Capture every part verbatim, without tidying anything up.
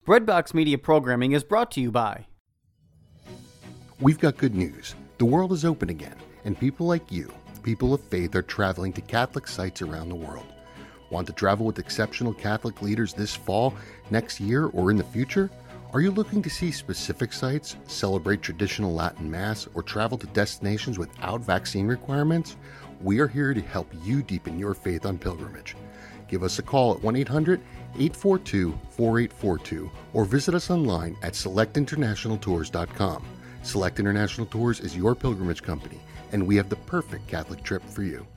Breadbox Media Programming is brought to you by... We've got good news. The world is open again, and people like you, people of faith, are traveling to Catholic sites around the world. Want to travel with exceptional Catholic leaders this fall, next year, or in the future? Are you looking to see specific sites, celebrate traditional Latin Mass, or travel to destinations without vaccine requirements? We are here to help you deepen your faith on pilgrimage. Give us a call at one eight hundred, eight four two, four eight four two or visit us online at select international tours dot com. Select International Tours is your pilgrimage company, and we have the perfect Catholic trip for you.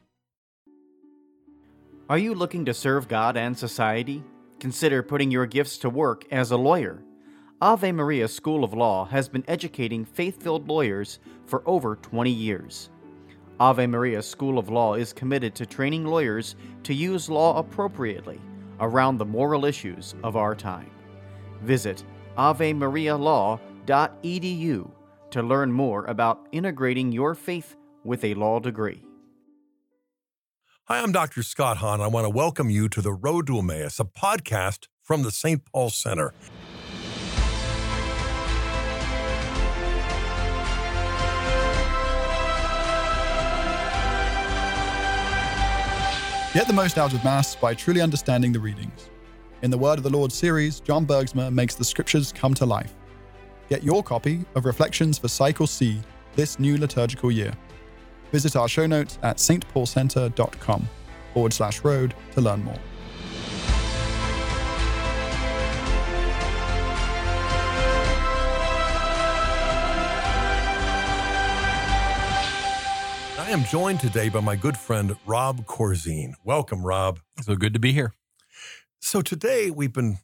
Are you looking to serve God and society? Consider putting your gifts to work as a lawyer. Ave Maria School of Law has been educating faith-filled lawyers for over twenty years. Ave Maria School of Law is committed to training lawyers to use law appropriately around the moral issues of our time. Visit ave maria law dot e d u to learn more about integrating your faith with a law degree. Hi, I'm Doctor Scott Hahn. I want to welcome you to The Road to Emmaus, a podcast from the Saint Paul Center. Get the most out of Mass by truly understanding the readings. In the Word of the Lord series, John Bergsma makes the scriptures come to life. Get your copy of Reflections for Cycle C this new liturgical year. Visit our show notes at stpaulcenter.com forward slash road to learn more. I am joined today by my good friend, Rob Corzine. Welcome, Rob. So good to be here. So today we've been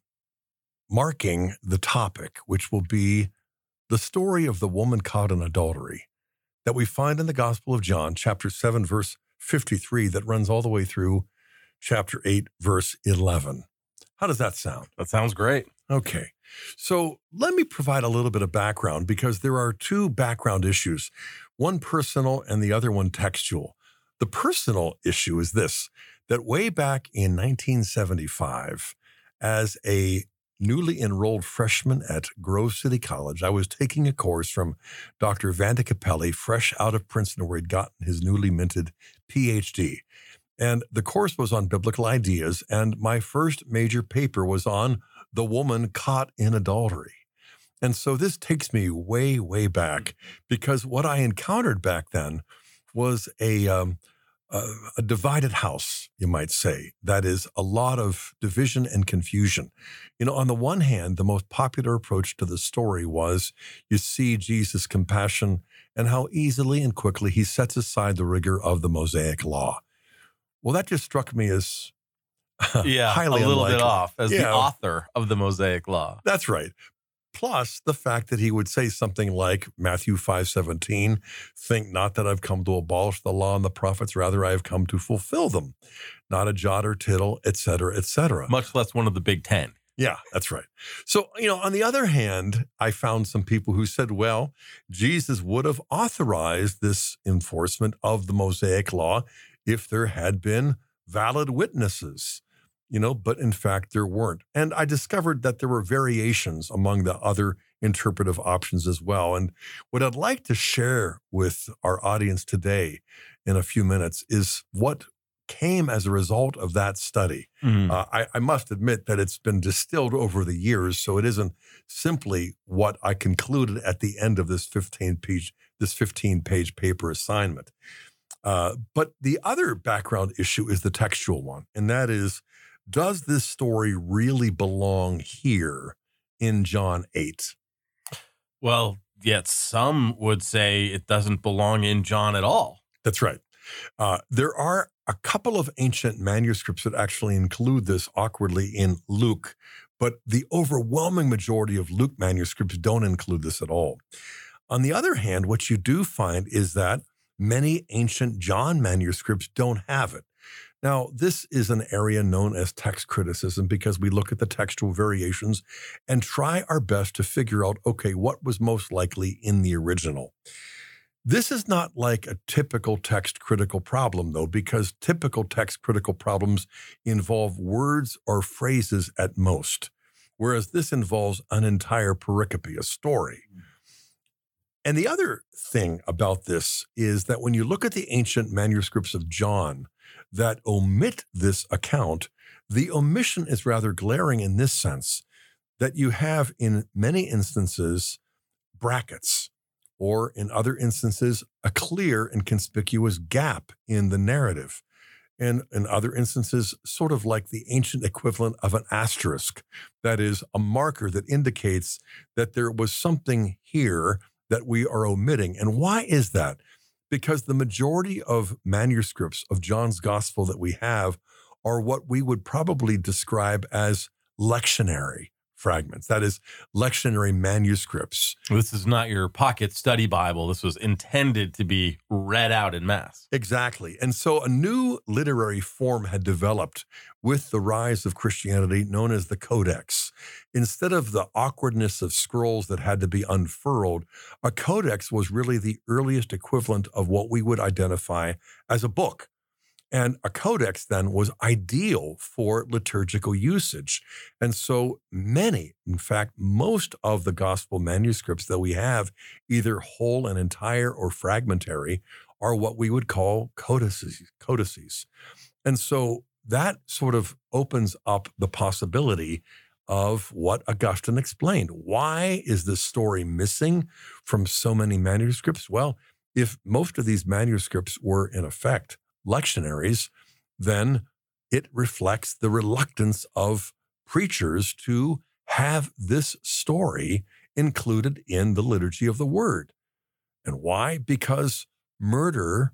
marking the topic, which will be the story of the woman caught in adultery that we find in the Gospel of John, chapter seven, verse fifty-three, that runs all the way through chapter eight, verse eleven. How does that sound? That sounds great. Okay. So let me provide a little bit of background, because there are two background issues, one personal and the other one textual. The personal issue is this, that way back in nineteen seventy-five, as a newly enrolled freshman at Grove City College, I was taking a course from Doctor Vanda Capelli, fresh out of Princeton, where he'd gotten his newly minted P H D. And the course was on biblical ideas, and my first major paper was on the woman caught in adultery. And so this takes me way, way back, because what I encountered back then was a, um, a, a divided house, you might say. That is, a lot of division and confusion. You know, on the one hand, the most popular approach to the story was you see Jesus' compassion and how easily and quickly he sets aside the rigor of the Mosaic law. Well, that just struck me as yeah, highly a little unlikely. bit off as Yeah. the author of the Mosaic Law. That's right. Plus the fact that he would say something like Matthew five seventeen, think not that I've come to abolish the law and the prophets, rather I have come to fulfill them, not a jot or tittle, et cetera, et cetera. Much less one of the Big Ten. Yeah, that's right. So, you know, on the other hand, I found some people who said, well, Jesus would have authorized this enforcement of the Mosaic Law if there had been valid witnesses, you know, but in fact there weren't. And I discovered that there were variations among the other interpretive options as well. And what I'd like to share with our audience today in a few minutes is what came as a result of that study. Mm. Uh, I, I must admit that it's been distilled over the years, so it isn't simply what I concluded at the end of this fifteen page, this fifteen page paper assignment. Uh, but the other background issue is the textual one, and that is, does this story really belong here in John eight? Well, yet some would say it doesn't belong in John at all. That's right. Uh, there are a couple of ancient manuscripts that actually include this awkwardly in Luke, but the overwhelming majority of Luke manuscripts don't include this at all. On the other hand, what you do find is that many ancient John manuscripts don't have it. Now, this is an area known as text criticism, because we look at the textual variations and try our best to figure out, okay, what was most likely in the original. This is not like a typical text critical problem, though, because typical text critical problems involve words or phrases at most. whereas this involves an entire pericope, a story. And the other thing about this is that when you look at the ancient manuscripts of John that omit this account, the omission is rather glaring in this sense, that you have in many instances brackets, or in other instances, a clear and conspicuous gap in the narrative. And in other instances, sort of like the ancient equivalent of an asterisk, that is a marker that indicates that there was something here that we are omitting. And why is that? Because the majority of manuscripts of John's gospel that we have are what we would probably describe as lectionary fragments. That is, lectionary manuscripts. This is not your pocket study Bible. This was intended to be read out in mass. Exactly. And so a new literary form had developed with the rise of Christianity known as the Codex. Instead of the awkwardness of scrolls that had to be unfurled, a codex was really the earliest equivalent of what we would identify as a book. And a codex then was ideal for liturgical usage. And so many, in fact, most of the gospel manuscripts that we have, either whole and entire or fragmentary, are what we would call codices. codices. And so that sort of opens up the possibility of what Augustine explained. Why is this story missing from so many manuscripts? Well, if most of these manuscripts were in effect lectionaries, then it reflects the reluctance of preachers to have this story included in the liturgy of the word. And why? Because murder,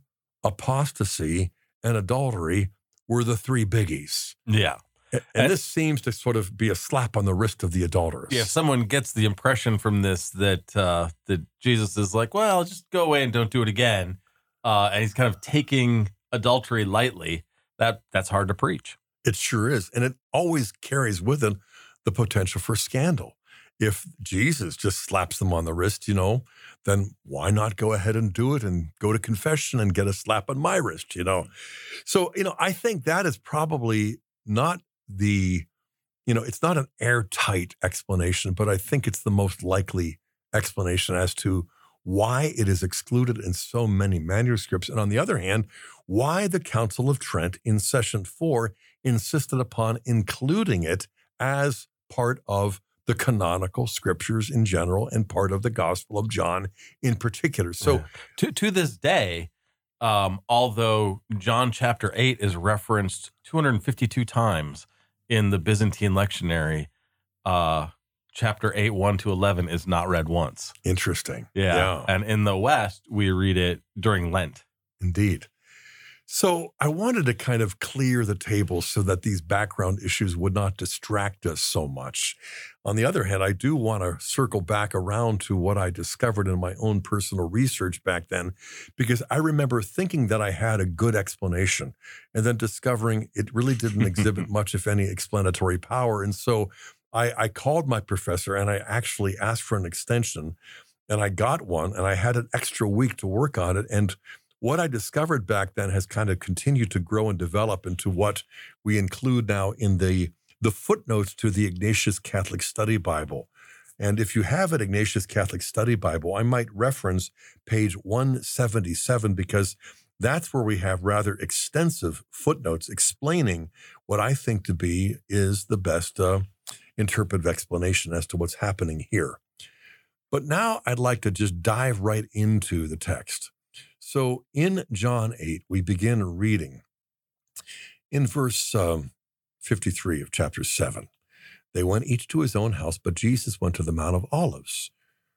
apostasy, and adultery were the three biggies. Yeah. And, and this seems to sort of be a slap on the wrist of the adulteress. Yeah, if someone gets the impression from this that uh, that Jesus is like, well, just go away and don't do it again, uh, and he's kind of taking adultery lightly, that that's hard to preach. It sure is. And it always carries with it the potential for scandal. If Jesus just slaps them on the wrist, you know, then why not go ahead and do it and go to confession and get a slap on my wrist, you know? So, you know, I think that is probably not the, you know, it's not an airtight explanation, but I think it's the most likely explanation as to why it is excluded in so many manuscripts. And on the other hand, why the Council of Trent in session four insisted upon including it as part of the canonical scriptures in general and part of the Gospel of John in particular. So yeah. to, to this day, um, although John chapter eight is referenced two hundred fifty-two times in the Byzantine lectionary, uh, chapter eight, one to eleven is not read once. Interesting. Yeah. yeah. And in the West, we read it during Lent. Indeed. So I wanted to kind of clear the table so that these background issues would not distract us so much. On the other hand, I do want to circle back around to what I discovered in my own personal research back then, because I remember thinking that I had a good explanation and then discovering it really didn't exhibit much, if any, explanatory power. And so I, I called my professor and I actually asked for an extension, and I got one, and I had an extra week to work on it. And what I discovered back then has kind of continued to grow and develop into what we include now in the, the footnotes to the Ignatius Catholic Study Bible. And if you have an Ignatius Catholic Study Bible, I might reference page one seventy-seven, because that's where we have rather extensive footnotes explaining what I think to be is the best uh, interpretive explanation as to what's happening here. But now I'd like to just dive right into the text. So in John eight, we begin reading in verse um, fifty-three of chapter seven. They went each to his own house, but Jesus went to the Mount of Olives.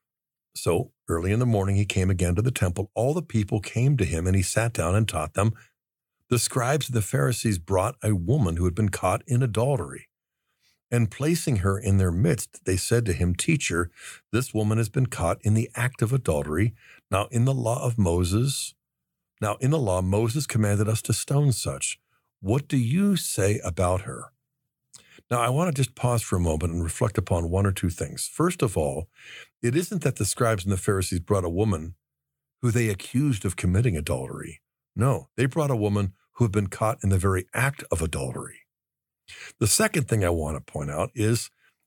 So early in the morning, he came again to the temple. All the people came to him, and he sat down and taught them. The scribes and the Pharisees brought a woman who had been caught in adultery. And placing her in their midst, they said to him, "Teacher, this woman has been caught in the act of adultery. Now in the law of Moses, now in the law, Moses commanded us to stone such. What do you say about her?" Now I want to just pause for a moment and reflect upon one or two things. First of all, it isn't that the scribes and the Pharisees brought a woman who they accused of committing adultery. No, they brought a woman who had been caught in the very act of adultery. The second thing I want to point out is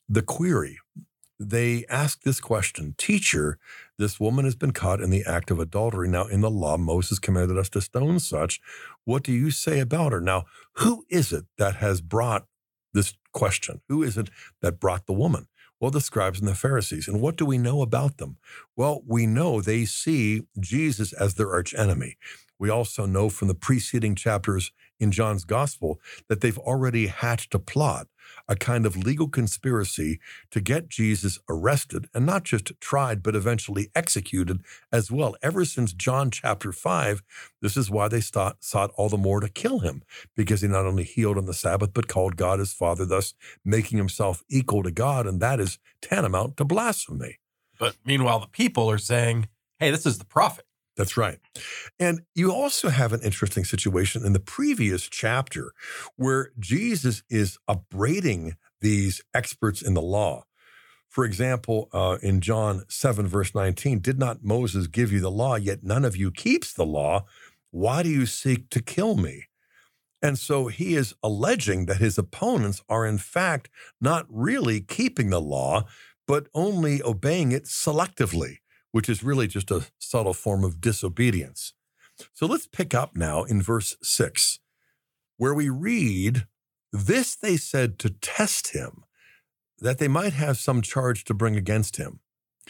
the query. They ask this question, "Teacher, this woman has been caught in the act of adultery. Now, in the law, Moses commanded us to stone such. What do you say about her?" Now, who is it that has brought this question? Who is it that brought the woman? Well, the scribes and the Pharisees. And what do we know about them? Well, we know they see Jesus as their archenemy. We also know from the preceding chapters in John's gospel that they've already hatched a plot, a kind of legal conspiracy to get Jesus arrested and not just tried, but eventually executed as well. Ever since John chapter five, this is why they sought, sought all the more to kill him, because he not only healed on the Sabbath, but called God his Father, thus making himself equal to God, and that is tantamount to blasphemy. But meanwhile, the people are saying, hey, this is the prophet. That's right. And you also have an interesting situation in the previous chapter where Jesus is upbraiding these experts in the law. For example, uh, in John seven, verse nineteen, "Did not Moses give you the law, yet none of you keeps the law? Why do you seek to kill me?" And so he is alleging that his opponents are in fact not really keeping the law, but only obeying it selectively, which is really just a subtle form of disobedience. So let's pick up now in verse six, where we read, "This they said to test him, that they might have some charge to bring against him."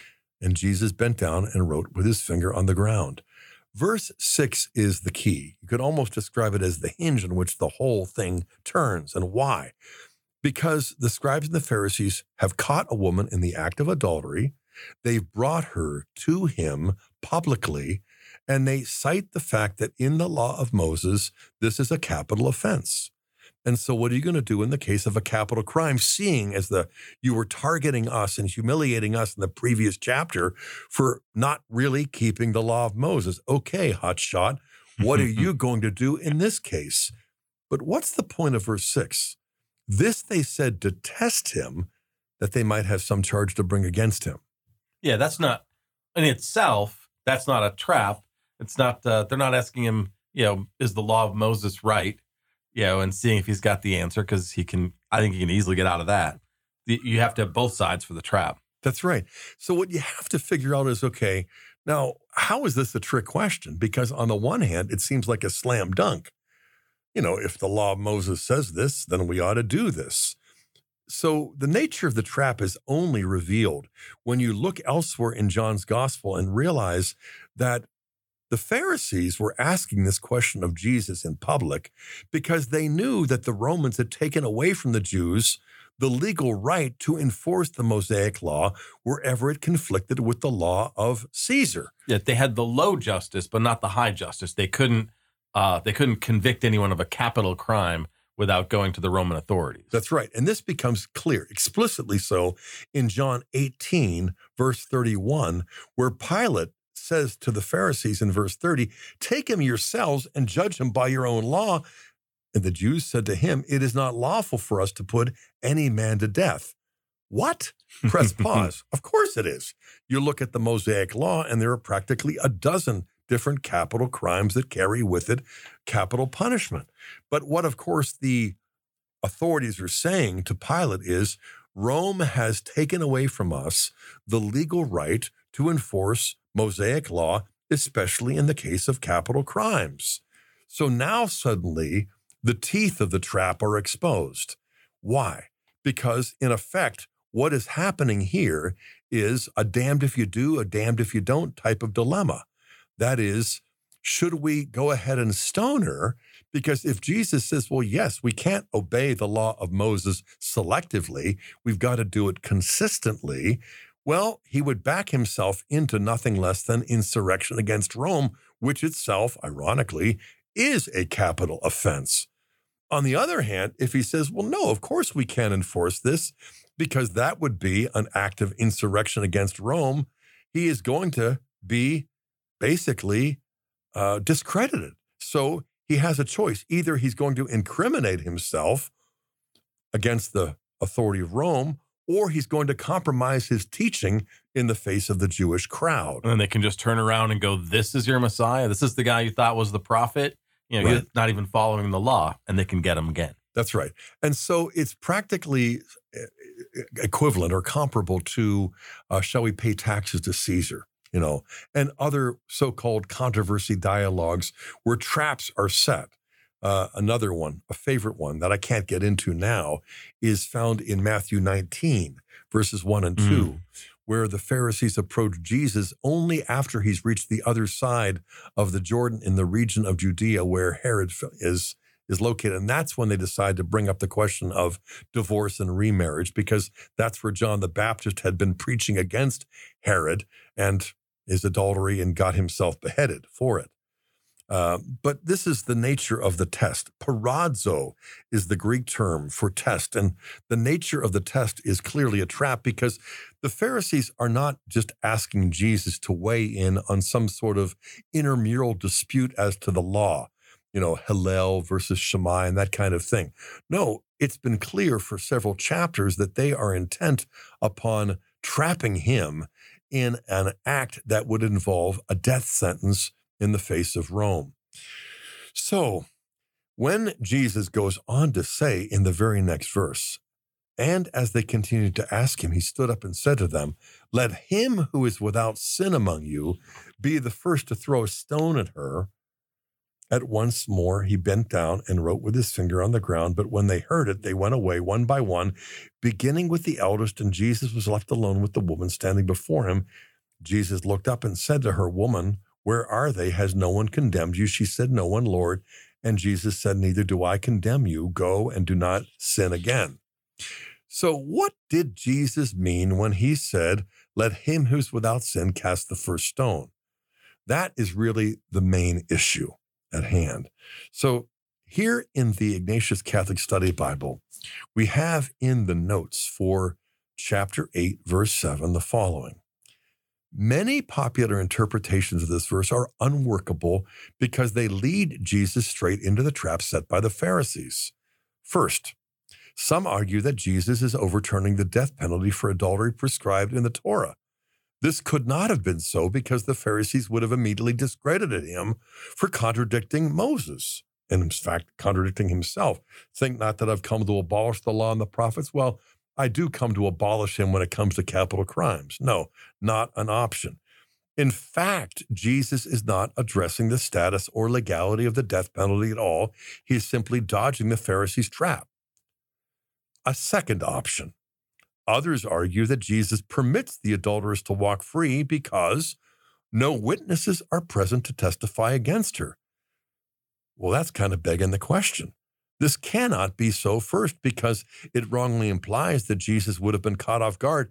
And Jesus bent down and wrote with his finger on the ground. Verse six is the key. You could almost describe it as the hinge on which the whole thing turns. And why? Because the scribes and the Pharisees have caught a woman in the act of adultery. They've brought her to him publicly, and they cite the fact that in the law of Moses, this is a capital offense. And so what are you going to do in the case of a capital crime, seeing as the you were targeting us and humiliating us in the previous chapter for not really keeping the law of Moses? Okay, hotshot, what are you going to do in this case? But what's the point of verse six? "This they said to test him, that they might have some charge to bring against him." Yeah, that's not, in itself, that's not a trap. It's not, uh, they're not asking him, you know, is the law of Moses right? You know, and seeing if he's got the answer, because he can, I think he can easily get out of that. You have to have both sides for the trap. That's right. So what you have to figure out is, okay, now, how is this a trick question? Because on the one hand, it seems like a slam dunk. You know, if the law of Moses says this, then we ought to do this. So the nature of the trap is only revealed when you look elsewhere in John's gospel and realize that the Pharisees were asking this question of Jesus in public because they knew that the Romans had taken away from the Jews the legal right to enforce the Mosaic law wherever it conflicted with the law of Caesar. Yeah, they had the low justice, but not the high justice. They couldn't, uh, they couldn't convict anyone of a capital crime without going to the Roman authorities. That's right. And this becomes clear, explicitly so, in John eighteen, verse thirty-one, where Pilate says to the Pharisees in verse thirty, "Take him yourselves and judge him by your own law." And the Jews said to him, "It is not lawful for us to put any man to death." What? Press pause. Of course it is. You look at the Mosaic law, and there are practically a dozen different capital crimes that carry with it capital punishment. But what, of course, the authorities are saying to Pilate is, Rome has taken away from us the legal right to enforce Mosaic law, especially in the case of capital crimes. So now suddenly the teeth of the trap are exposed. Why? Because in effect, what is happening here is a damned if you do, a damned if you don't type of dilemma. That is, should we go ahead and stone her? Because if Jesus says, well, yes, we can't obey the law of Moses selectively, we've got to do it consistently, well, he would back himself into nothing less than insurrection against Rome, which itself, ironically, is a capital offense. On the other hand, if he says, well, no, of course we can't enforce this, because that would be an act of insurrection against Rome, he is going to be basically uh, discredited. So he has a choice. Either he's going to incriminate himself against the authority of Rome, or he's going to compromise his teaching in the face of the Jewish crowd. And then they can just turn around and go, this is your Messiah. This is the guy you thought was the prophet. You know, Right. he's not even following the law, and they can get him again. That's right. And so it's practically, equivalent or comparable to, uh, shall we pay taxes to Caesar? You know, and other so-called controversy dialogues where traps are set. Uh, another one, a favorite one that I can't get into now, is found in Matthew nineteen, verses one and two, mm. where the Pharisees approach Jesus only after he's reached the other side of the Jordan in the region of Judea where Herod is, is located. And that's when they decide to bring up the question of divorce and remarriage, because that's where John the Baptist had been preaching against Herod and his adultery and got himself beheaded for it. Uh, but this is the nature of the test. Paradzo is the Greek term for test. And the nature of the test is clearly a trap, because the Pharisees are not just asking Jesus to weigh in on some sort of intramural dispute as to the law, you know, Hillel versus Shammai and that kind of thing. No, it's been clear for several chapters that they are intent upon trapping him in an act that would involve a death sentence in the face of Rome. So when Jesus goes on to say in the very next verse, and as they continued to ask him, he stood up and said to them, "Let him who is without sin among you be the first to throw a stone at her." At once more he bent down and wrote with his finger on the ground. But when they heard it, they went away one by one, beginning with the eldest, and Jesus was left alone with the woman standing before him. Jesus looked up and said to her, "Woman, where are they? Has no one condemned you?" She said, "No one, Lord." And Jesus said, "Neither do I condemn you. Go and do not sin again." So what did Jesus mean when he said, "Let him who's without sin cast the first stone"? That is really the main issue at hand. So here in the Ignatius Catholic Study Bible, we have in the notes for chapter eight, verse seven, the following. Many popular interpretations of this verse are unworkable because they lead Jesus straight into the trap set by the Pharisees. First, some argue that Jesus is overturning the death penalty for adultery prescribed in the Torah. This could not have been so because the Pharisees would have immediately discredited him for contradicting Moses, and in fact, contradicting himself. Think not that I've come to abolish the law and the prophets. Well, I do come to abolish him when it comes to capital crimes. No, not an option. In fact, Jesus is not addressing the status or legality of the death penalty at all. He is simply dodging the Pharisees' trap. A second option. Others argue that Jesus permits the adulteress to walk free because no witnesses are present to testify against her. Well, that's kind of begging the question. This cannot be so, first, because it wrongly implies that Jesus would have been caught off guard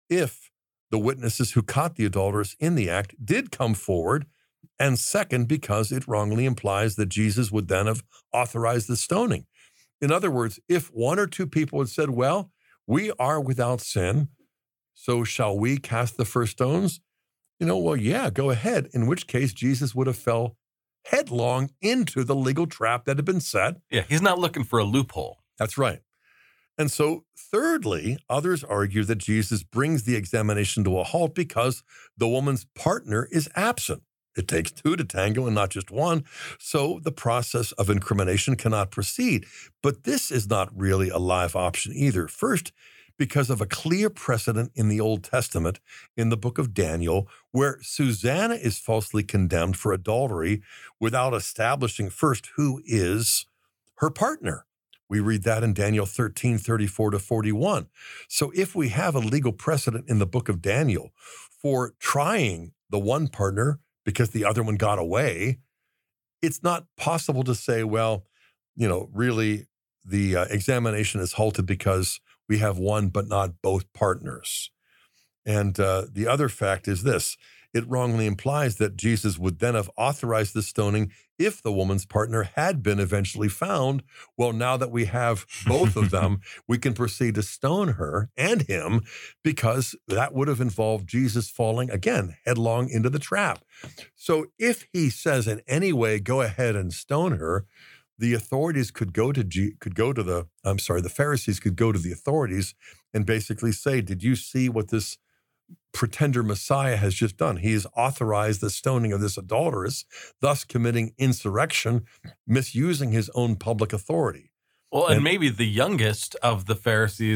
if the witnesses who caught the adulteress in the act did come forward, and second, because it wrongly implies that Jesus would then have authorized the stoning. In other words, if one or two people had said, "Well, we are without sin, so shall we cast the first stones?" You know, well, yeah, go ahead, in which case Jesus would have fell headlong into the legal trap that had been set. Yeah, he's not looking for a loophole. That's right. And so, thirdly, others argue that Jesus brings the examination to a halt because the woman's partner is absent. It takes two to tango and not just one, so the process of incrimination cannot proceed. But this is not really a live option either. First, because of a clear precedent in the Old Testament, in the book of Daniel, where Susanna is falsely condemned for adultery without establishing first who is her partner. We read that in Daniel thirteen, thirty-four to forty-one. So if we have a legal precedent in the book of Daniel for trying the one partner because the other one got away, it's not possible to say, well, you know, really the uh, examination is halted because we have one but not both partners. And uh, the other fact is this. It wrongly implies that Jesus would then have authorized the stoning if the woman's partner had been eventually found. Well, now that we have both of them, we can proceed to stone her and him, because that would have involved Jesus falling, again, headlong into the trap. So if he says in any way, go ahead and stone her, the authorities could go to G, could go to the, I'm sorry, the Pharisees could go to the authorities and basically say, did you see what this pretender Messiah has just done? He has authorized the stoning of this adulteress, thus committing insurrection, misusing his own public authority. Well, and, and maybe the youngest of the Pharisees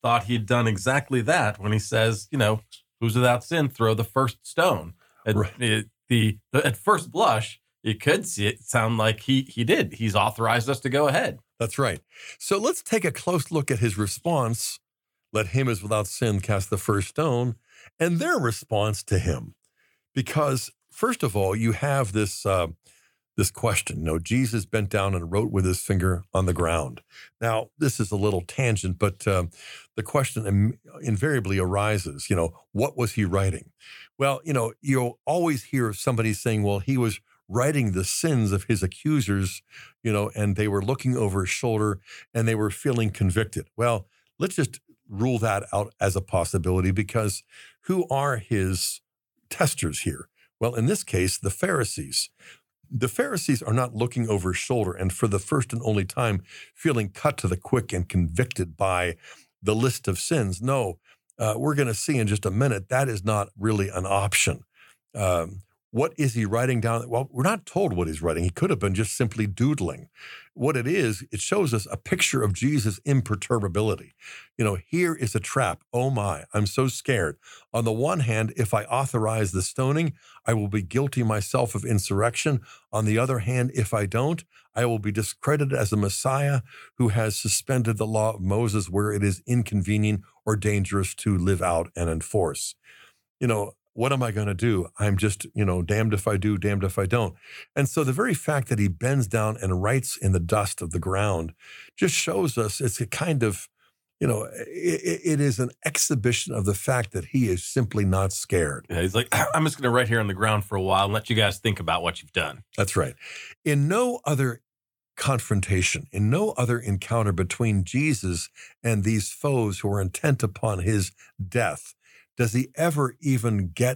thought he'd done exactly that when he says, you know, who's without sin, throw the first stone. At, Right. it, the, the at first blush, you could see it sound like he he did. He's authorized us to go ahead. That's right. So let's take a close look at his response. Let him who is without sin cast the first stone, and their response to him. Because first of all, you have this uh, this question. You know, Jesus bent down and wrote with his finger on the ground. Now, this is a little tangent, but uh, the question im- invariably arises, you know, what was he writing? Well, you know, you'll always hear somebody saying, well, he was writing the sins of his accusers, you know, and they were looking over his shoulder and they were feeling convicted. Well, let's just rule that out as a possibility, because who are his testers here? Well, in this case, the Pharisees. The Pharisees are not looking over his shoulder and for the first and only time feeling cut to the quick and convicted by the list of sins. No, uh, we're going to see in just a minute that is not really an option. Um, What is he writing down? Well, we're not told what he's writing. He could have been just simply doodling. What it is, it shows us a picture of Jesus' imperturbability. You know, here is a trap. Oh my, I'm so scared. On the one hand, if I authorize the stoning, I will be guilty myself of insurrection. On the other hand, if I don't, I will be discredited as a Messiah who has suspended the law of Moses where it is inconvenient or dangerous to live out and enforce. You know, what am I going to do? I'm just, you know, damned if I do, damned if I don't. And so the very fact that he bends down and writes in the dust of the ground just shows us it's a kind of, you know, it, it is an exhibition of the fact that he is simply not scared. Yeah, he's like, I'm just going to write here on the ground for a while and let you guys think about what you've done. That's right. In no other confrontation, in no other encounter between Jesus and these foes who are intent upon his death, does he ever even get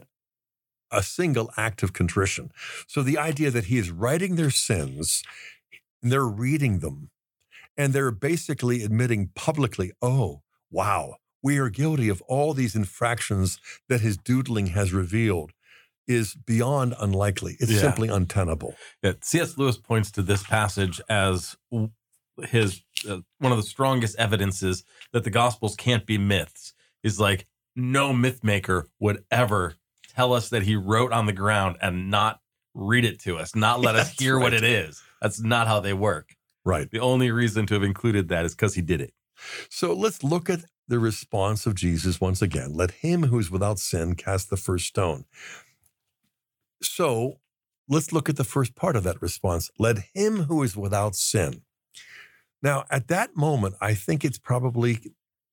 a single act of contrition. So the idea that he is writing their sins, and they're reading them, and they're basically admitting publicly, oh, wow, we are guilty of all these infractions that his doodling has revealed, is beyond unlikely. It's Yeah. simply untenable. Yeah, C S. Lewis points to this passage as his uh, one of the strongest evidences that the Gospels can't be myths. He's like, no myth maker would ever tell us that he wrote on the ground and not read it to us, not let us That's hear what right. it is. That's not how they work. Right. The only reason to have included that is because he did it. So let's look at the response of Jesus once again. Let him who is without sin cast the first stone. So let's look at the first part of that response. Let him who is without sin. Now, at that moment, I think it's probably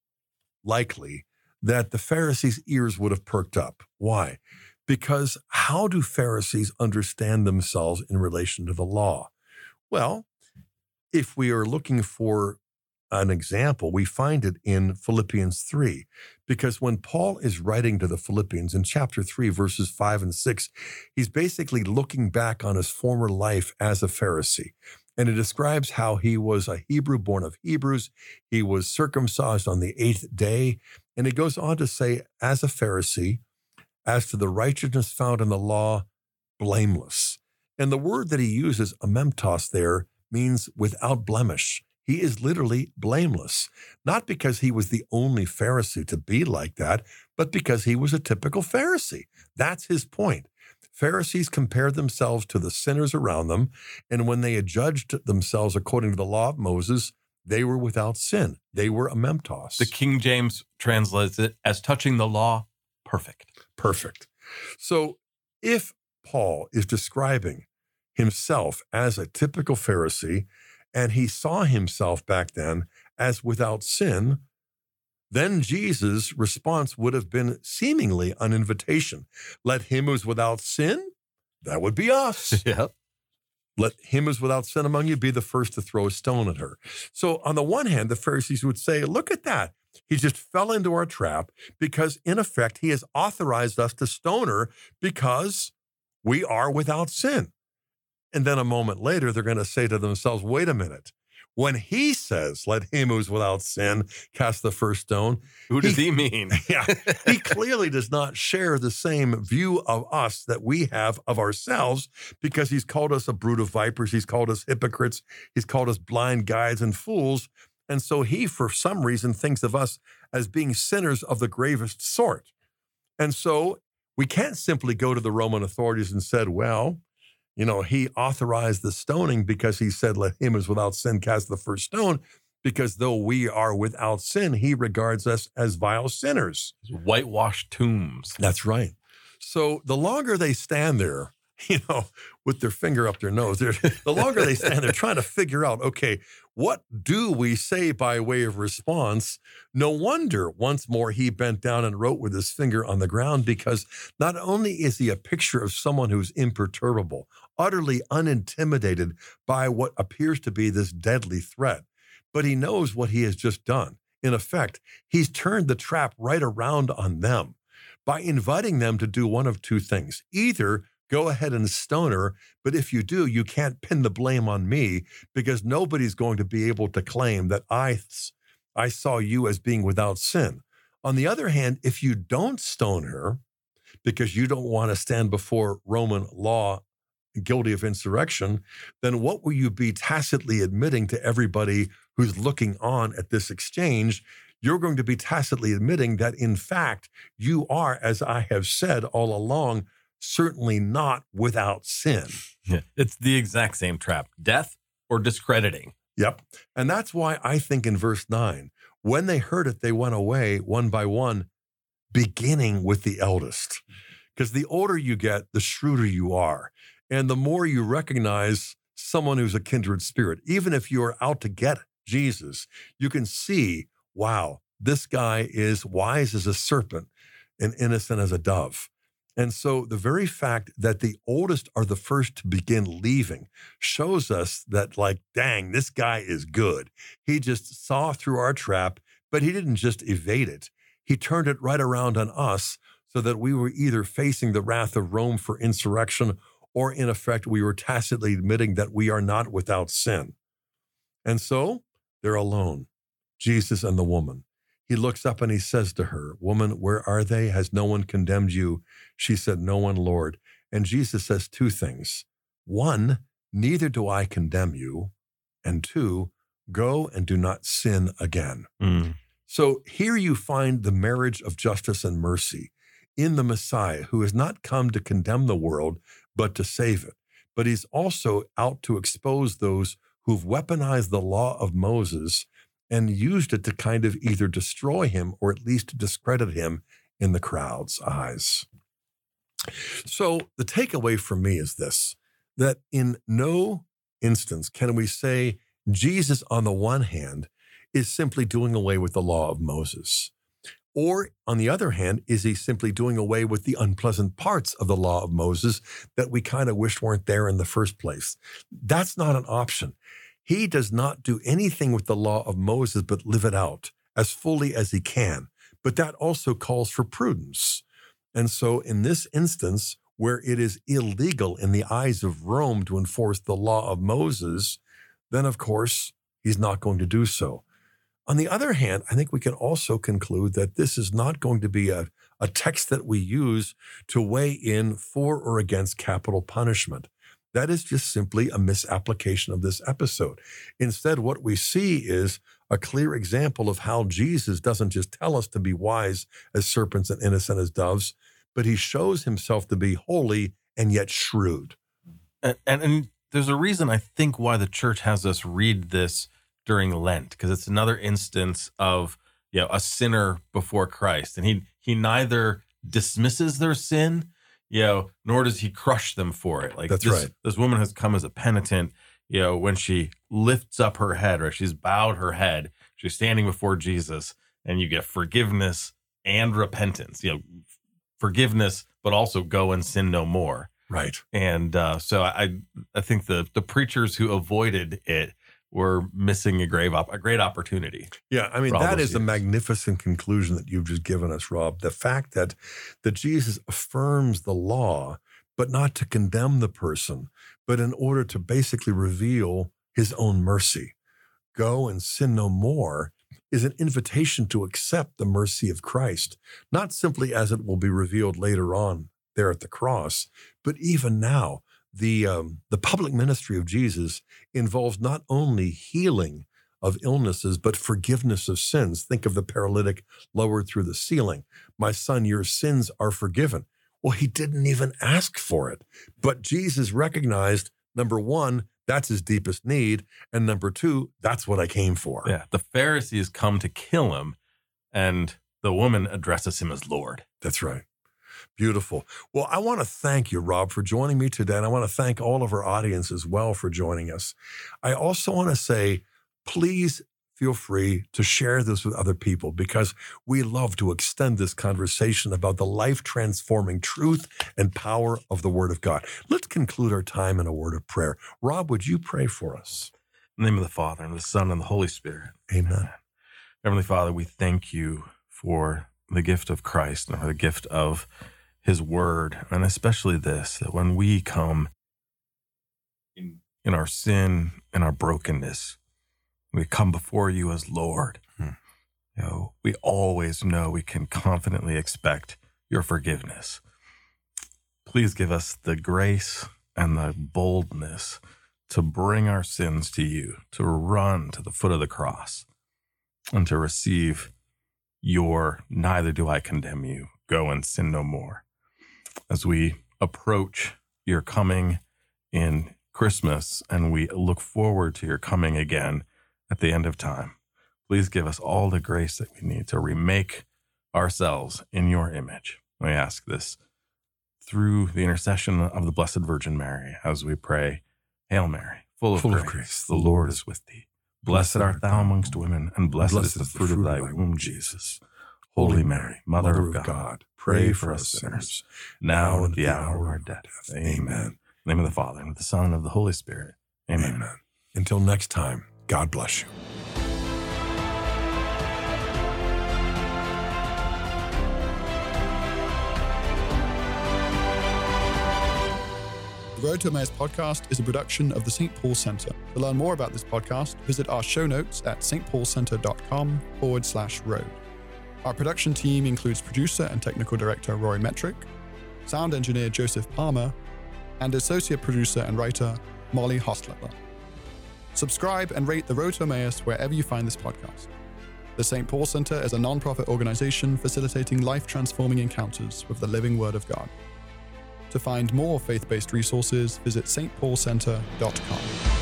likely that the Pharisees' ears would have perked up. Why? Because how do Pharisees understand themselves in relation to the law? Well, if we are looking for an example, we find it in Philippians three, because when Paul is writing to the Philippians in chapter three, verses five and six, he's basically looking back on his former life as a Pharisee. And it describes how he was a Hebrew born of Hebrews. He was circumcised on the eighth day. And it goes on to say, as a Pharisee, as to the righteousness found in the law, blameless. And the word that he uses, amemptos, there means without blemish. He is literally blameless, not because he was the only Pharisee to be like that, but because he was a typical Pharisee. That's his point. Pharisees compared themselves to the sinners around them, and when they had judged themselves according to the law of Moses, they were without sin. They were amemptos. The King James translates it as touching the law, perfect. Perfect. So if Paul is describing himself as a typical Pharisee, and he saw himself back then as without sin, then Jesus' response would have been seemingly an invitation. Let him who's without sin, that would be us. Yep. Let him who's without sin among you be the first to throw a stone at her. So on the one hand, the Pharisees would say, look at that. He just fell into our trap because, in effect, he has authorized us to stone her because we are without sin. And then a moment later, they're going to say to themselves, wait a minute. When he says, let him who's without sin cast the first stone, Who does he, he mean? yeah, he clearly does not share the same view of us that we have of ourselves, because he's called us a brood of vipers. He's called us hypocrites. He's called us blind guides and fools. And so he, for some reason, thinks of us as being sinners of the gravest sort. And so we can't simply go to the Roman authorities and said, well, you know, he authorized the stoning because he said, let him as without sin cast the first stone, because though we are without sin, he regards us as vile sinners. Whitewashed tombs. That's right. So the longer they stand there, you know, with their finger up their nose, the longer they stand there trying to figure out, okay, what do we say by way of response? No wonder once more he bent down and wrote with his finger on the ground, because not only is he a picture of someone who's imperturbable, utterly unintimidated by what appears to be this deadly threat, but he knows what he has just done. In effect, he's turned the trap right around on them by inviting them to do one of two things. Either go ahead and stone her, but if you do, you can't pin the blame on me, because nobody's going to be able to claim that I, I saw you as being without sin. On the other hand, if you don't stone her, because you don't want to stand before Roman law guilty of insurrection, then what will you be tacitly admitting to everybody who's looking on at this exchange? You're going to be tacitly admitting that, in fact, you are, as I have said all along, certainly not without sin. Yeah, it's the exact same trap, death or discrediting. Yep. And that's why I think in verse nine, when they heard it, they went away one by one, beginning with the eldest. Because the older you get, the shrewder you are. And the more you recognize someone who's a kindred spirit, even if you're out to get Jesus, you can see, wow, this guy is wise as a serpent and innocent as a dove. And so the very fact that the oldest are the first to begin leaving shows us that, like, dang, this guy is good. He just saw through our trap, but he didn't just evade it. He turned it right around on us so that we were either facing the wrath of Rome for insurrection, or in effect, we were tacitly admitting that we are not without sin. And so they're alone, Jesus and the woman. He looks up and he says to her, woman, where are they? Has no one condemned you? She said, no one, Lord. And Jesus says two things. One, neither do I condemn you. And two, go and do not sin again. Mm. So here you find the marriage of justice and mercy in the Messiah, who has not come to condemn the world, but to save it. But he's also out to expose those who've weaponized the law of Moses and used it to kind of either destroy him or at least discredit him in the crowd's eyes. So the takeaway from me is this, that in no instance can we say Jesus, on the one hand, is simply doing away with the law of Moses. Or, on the other hand, is he simply doing away with the unpleasant parts of the law of Moses that we kind of wished weren't there in the first place? That's not an option. He does not do anything with the law of Moses but live it out as fully as he can. But that also calls for prudence. And so in this instance, where it is illegal in the eyes of Rome to enforce the law of Moses, then of course, he's not going to do so. On the other hand, I think we can also conclude that this is not going to be a, a text that we use to weigh in for or against capital punishment. That is just simply a misapplication of this episode. Instead, what we see is a clear example of how Jesus doesn't just tell us to be wise as serpents and innocent as doves, but he shows himself to be holy and yet shrewd. And, and, and there's a reason, I think, why the church has us read this during Lent, because it's another instance of, you know, a sinner before Christ. And he he neither dismisses their sin, you know, nor does he crush them for it. Like That's this, right. This woman has come as a penitent, you know, when she lifts up her head, or she's bowed her head, she's standing before Jesus, and you get forgiveness and repentance, you know, forgiveness, but also go and sin no more. Right. And uh, so I I think the the preachers who avoided it were missing a grave op- a great opportunity. Yeah, I mean, for all that those is a years. magnificent conclusion that you've just given us, Rob. The fact that, that Jesus affirms the law, but not to condemn the person, but in order to basically reveal his own mercy. Go and sin no more is an invitation to accept the mercy of Christ, not simply as it will be revealed later on there at the cross, but even now. The um, the public ministry of Jesus involves not only healing of illnesses, but forgiveness of sins. Think of the paralytic lowered through the ceiling. My son, your sins are forgiven. Well, he didn't even ask for it. But Jesus recognized, number one, that's his deepest need. And number two, that's what I came for. Yeah, the Pharisees come to kill him, and the woman addresses him as Lord. That's right. Beautiful. Well, I want to thank you, Rob, for joining me today. And I want to thank all of our audience as well for joining us. I also want to say, please feel free to share this with other people, because we love to extend this conversation about the life-transforming truth and power of the Word of God. Let's conclude our time in a word of prayer. Rob, would you pray for us? In the name of the Father, and the Son, and the Holy Spirit. Amen. Amen. Heavenly Father, we thank you for the gift of Christ and for the gift of his word, and especially this, that when we come in, in our sin and our brokenness, we come before you as Lord. Hmm. You know, we always know we can confidently expect your forgiveness. Please give us the grace and the boldness to bring our sins to you, to run to the foot of the cross, and to receive your "neither do I condemn you, go and sin no more." As we approach your coming in Christmas and we look forward to your coming again at the end of time, please give us all the grace that we need to remake ourselves in your image. We ask this through the intercession of the Blessed Virgin Mary as we pray, Hail Mary, full of, full grace, of grace, the Lord is with thee. Blessed art thou amongst women, and blessed, blessed is the fruit of thy womb, Jesus. Holy Mary, Mother, Mother of God, God, pray for us sinners, now and at the hour of our death. Amen. Amen. In the name of the Father, and of the Son, and of the Holy Spirit. Amen. Amen. Until next time, God bless you. The Road to Emmaus podcast is a production of the Saint Paul Center. To learn more about this podcast, visit our show notes at stpaulcenter.com forward slash road. Our production team includes producer and technical director Rory Metrick, sound engineer Joseph Palmer, and associate producer and writer Molly Hostletler. Subscribe and rate The Road to Emmaus wherever you find this podcast. The Saint Paul Center is a non-profit organization facilitating life-transforming encounters with the living Word of God. To find more faith-based resources, visit s t paul center dot com.